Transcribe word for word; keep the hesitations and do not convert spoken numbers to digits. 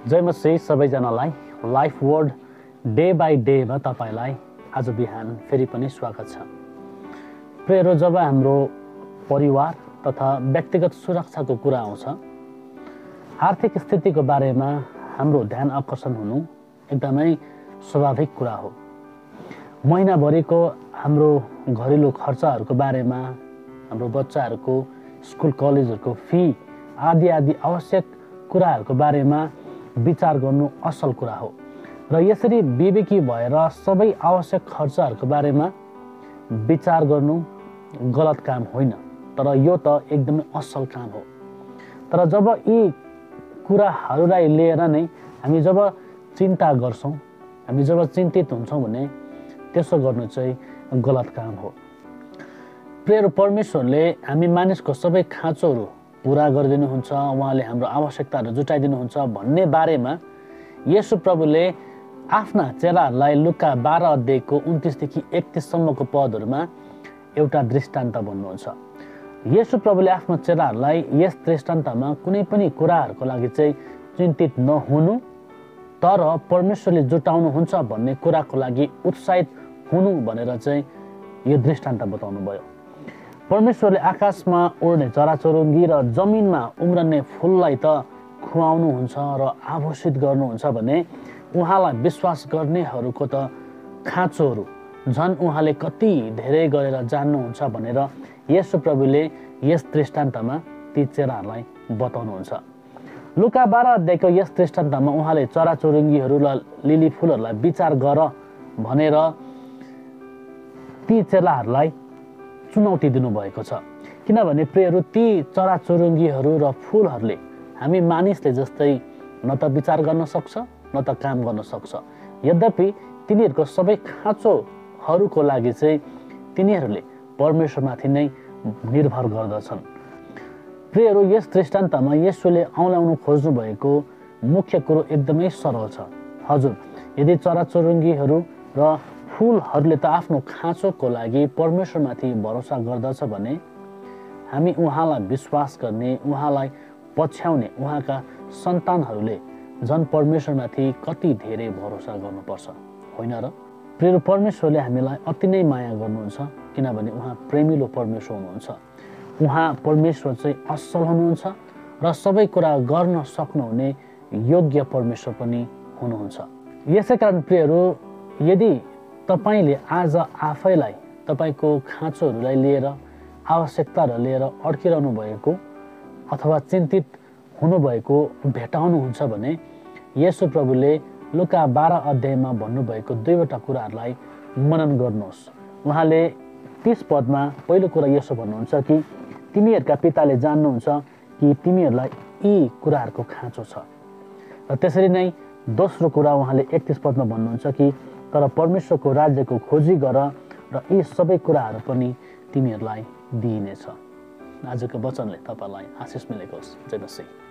जय मसीह सबैजनालाई life word day by डेमा तपाईलाई आज बिहान फेरि पनि स्वागत छ। प्रियहरू, जब हाम्रो परिवार तथा व्यक्तिगत सुरक्षाको कुरा आउँछ, आर्थिक स्थितिको बारेमा हाम्रो ध्यान आकर्षण हुनु एकदमै स्वाभाविक कुरा हो। महिनाभरिको हाम्रो घरेलु खर्चहरूको बारेमा, हाम्रो बच्चाहरूको स्कुल कलेजहरूको फी आदि आदि आवश्यक कुराहरूको बारेमा विचार गर्नु असल कुरा हो र यसरी विवेकी भएर सबै आवश्यक खर्चहरूको बारेमा विचार गर्नु गलत काम होइन, तर यो त एकदमै असल काम हो। तर जब यी कुराहरूलाई लिएर नै हामी जब चिन्ता गर्छौँ, हामी जब चिन्तित हुन्छौँ भने त्यसो गर्नु चाहिँ गलत काम हो। प्रियहरू, परमेश्वरले हामी मानिसको सबै खाँचोहरू पुरा गरिदिनुहुन्छ, उहाँले हाम्रो आवश्यकताहरू जुटाइदिनुहुन्छ भन्ने बारेमा येशू प्रभुले आफ्ना चेलाहरूलाई लुका बाह्र अध्यायको उन्तिसदेखि एकतिससम्मको पदहरूमा एउटा दृष्टान्त भन्नुहुन्छ। येशू प्रभुले आफ्नो चेलाहरूलाई यस दृष्टान्तमा कुनै पनि कुराहरूको लागि चाहिँ चिन्तित नहुनु, तर परमेश्वरले जुटाउनुहुन्छ भन्ने कुराको लागि उत्साहित हुनु भनेर चाहिँ यो दृष्टान्त बताउनु भयो। परमेश्वरले आकाशमा उड्ने चराचुरुङ्गी र जमिनमा उम्रने फुललाई त खुवाउनुहुन्छ र आभूषित गर्नुहुन्छ भने उहाँलाई विश्वास गर्नेहरूको त खाँचोहरू झन् उहाँले कति धेरै गरेर जान्नुहुन्छ भनेर येशू प्रभुले यस दृष्टान्तमा ती चेलाहरूलाई बताउनुहुन्छ। लुका बाह्र अध्यायको यस दृष्टान्तमा उहाँले चराचुरुङ्गीहरू र लिली फुलहरूलाई विचार गर भनेर ती चेलाहरूलाई चुनौती दिनुभएको छ। किनभने प्रियहरू, ती चराचुरुङ्गीहरू र फुलहरूले हामी मानिसले जस्तै न त विचार गर्न सक्छ न त काम गर्न सक्छ। यद्यपि तिनीहरूको सबै खाँचोहरूको लागि चाहिँ तिनीहरूले परमेश्वरमाथि नै निर्भर गर्दछन्। प्रियहरू, यस दृष्टान्तमा येशूले औँल्याउनु खोज्नु भएको मुख्य कुरो एकदमै सरल छ। हजुर, यदि चराचुरुङ्गीहरू र फुलहरूले त आफ्नो खाँचोको लागि परमेश्वरमाथि भरोसा गर्दछ भने हामी उहाँलाई विश्वास गर्ने, उहाँलाई पछ्याउने उहाँका सन्तानहरूले झन् परमेश्वरमाथि कति धेरै भरोसा गर्नुपर्छ, होइन र? प्रिय परमेश्वरले हामीलाई अति नै माया गर्नुहुन्छ, किनभने उहाँ प्रेमिलो परमेश्वर हुनुहुन्छ। उहाँ परमेश्वर चाहिँ असल हुनुहुन्छ र सबै कुरा गर्न सक्नुहुने योग्य परमेश्वर पनि हुनुहुन्छ। यसै कारण प्रियहरू, यदि तपाईँले आज आफैलाई तपाईँको खाँचोहरूलाई लिएर, आवश्यकताहरू लिएर अड्किरहनु भएको अथवा चिन्तित हुनुभएको भेटाउनुहुन्छ भने येशू प्रभुले लुका बाह्र अध्यायमा भन्नुभएको दुईवटा कुराहरूलाई मनन गर्नुहोस्। उहाँले तीस पदमा पहिलो कुरा यसो भन्नुहुन्छ कि तिमीहरूका पिताले जान्नुहुन्छ कि तिमीहरूलाई यी कुराहरूको खाँचो छ। र त्यसरी नै दोस्रो कुरा उहाँले एकतिस पदमा भन्नुहुन्छ कि तर परमेश्वरको राज्यको खोजी गर र यी सबै कुराहरू पनि तिमीहरूलाई दिइनेछ। आजको वचनले तपाईँलाई आशिष मिलेको होस्। जय मसीह।